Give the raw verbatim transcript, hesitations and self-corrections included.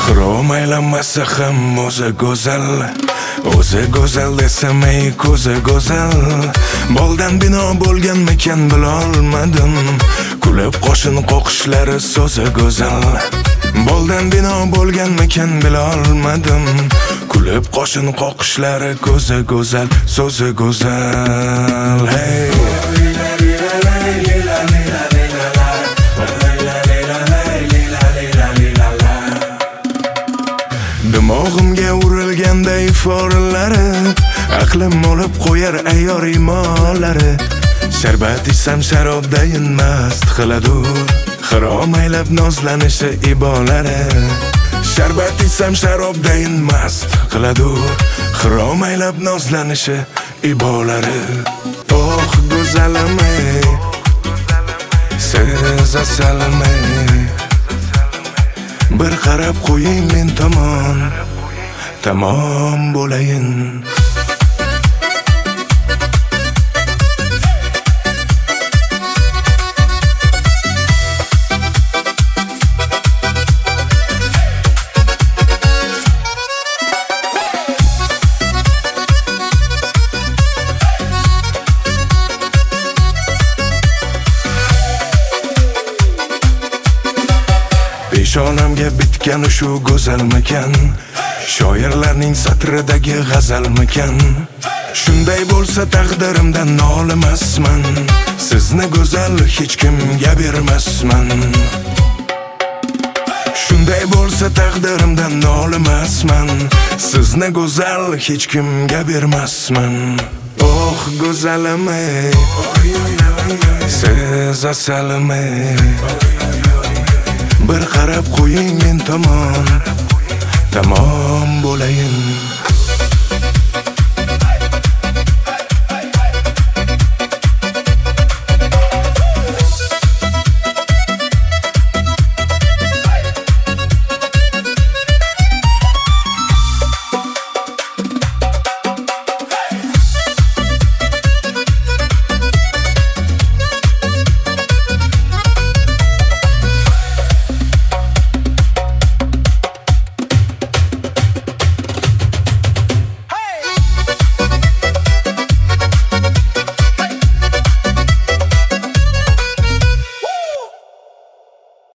Xirom aylanmasa ham o'zi go'zal, o'zi go'zal desam ey ko'zi go'zal. Boldan bino bo'lganmikan bilolmadim, kulib qo'shin qoqishlari so'zi go'zal. Boldan bino bo'lganmikan bilolmadim, kulib qo'shin qoqishlari ko'zi go'zal, so'zi go'zal. Hey dimog'imga urilganday forlari, aqlim olib qo'yar ayyor imollari. Sharbat ichsam sharobdayin mast qiladur, xirom aylab nozlanishi ibolari. Sharbat ichsam sharobdayin mast qiladur, xirom aylab nozlanishi ibolari. Oh go'zalim ey, siz asalim ey, bir qarab qo'ying men tomon, tamom bo'layin. Peshonamga bitgan shu go'zalmikan, shoirlarning satridagi g'azalmikan? Shunday bo'lsa taqdirimdan nolimasman, sizni go'zal hech kimga bermasman. Shunday bo'lsa taqdirimdan nolimasman, sizni go'zal hech kimga bermasman. Oh go'zalim ey, siz asalim ey, bir qarab qo'ying men tomon, tamom bo'layin.